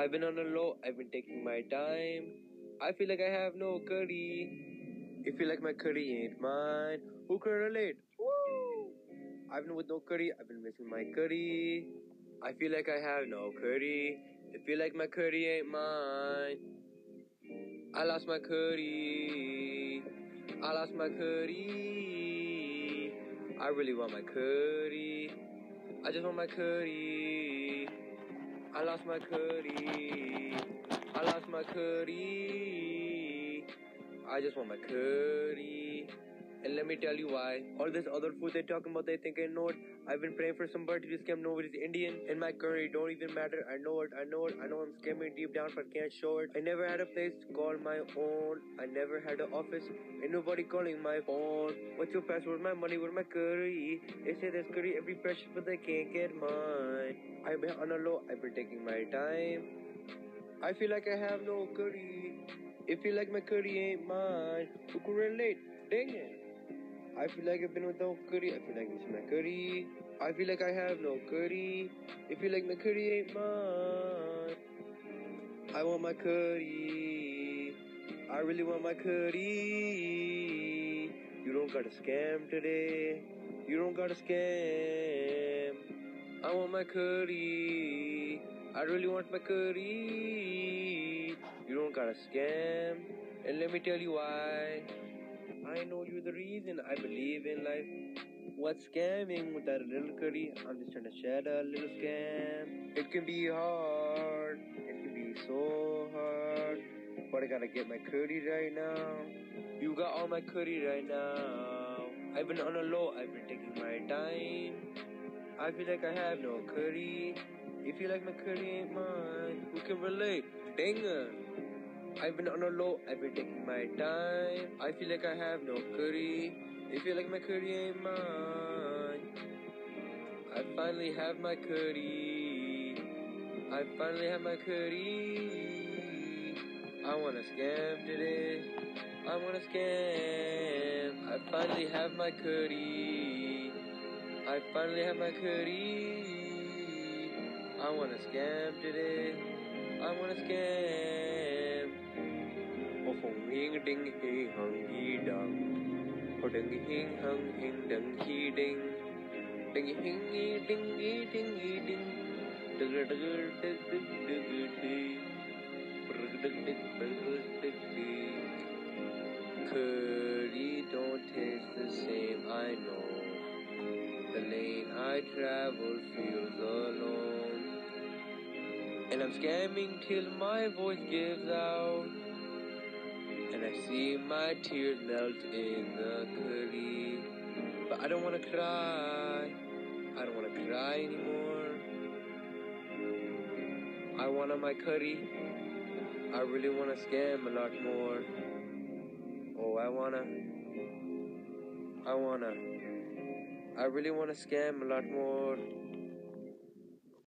I've been on a low, I've been taking my time. I feel like I have no curry. If you like my curry ain't mine, who can relate? Woo! I've been with no curry, I've been missing my curry. I feel like I have no curry. If you like my curry ain't mine, I lost my curry. I lost my curry. I really want my curry. I just want my curry. I lost my curry. I lost my curry. I just want my curry. And let me tell you why. All this other food they talking about, they think I know it. I've been praying for somebody to scam nobody's Indian. And my curry don't even matter. I know it. I know I'm scamming deep down, but can't show it. I never had a place to call my own. I never had an office. Ain't nobody calling my phone. What's your password? My money, where's my curry? They say there's curry every fresh, but they can't get mine. I've been on a low, I've been taking my time. I feel like I have no curry. If you like my curry ain't mine, who can relate? Dang it. I feel like I've been without curry. I feel like this is my curry. I feel like I have no curry. If you like my curry ain't mine, I want my curry. I really want my curry. You don't gotta scam today. You don't gotta scam. I want my curry. I really want my curry. You don't gotta scam. And let me tell you why. I know you're the reason I believe in life. What's scamming without a little curry? I'm just trying to shed a little scam. It can be hard. It can be so hard. But I gotta get my curry right now. You got all my curry right now. I've been on a low. I've been taking my time. I feel like I have no curry. If you like my curry ain't mine, who can relate? Dang it. I've been on a low, I've been taking my time. I feel like I have no curry. If you like my curry ain't mine, I finally have my curry. I finally have my curry. I wanna scam today. I wanna scam. I finally have my curry. I finally have my curry. I wanna scam today. I wanna scam. Oh, hing ding hing hung he dang. Oh, ding hing hung hing dang he ding. Ding hing ding ding ding. Dugger dugger dug dug dug ding. Brug dug dug brug dug ding. Curry don't taste the same, I know. The lane I travel feels alone. And I'm scamming till my voice gives out. And I see my tears melt in the curry. But I don't wanna cry. I don't wanna cry anymore. I want my curry. I really wanna scam a lot more. Oh, I really wanna scam a lot more.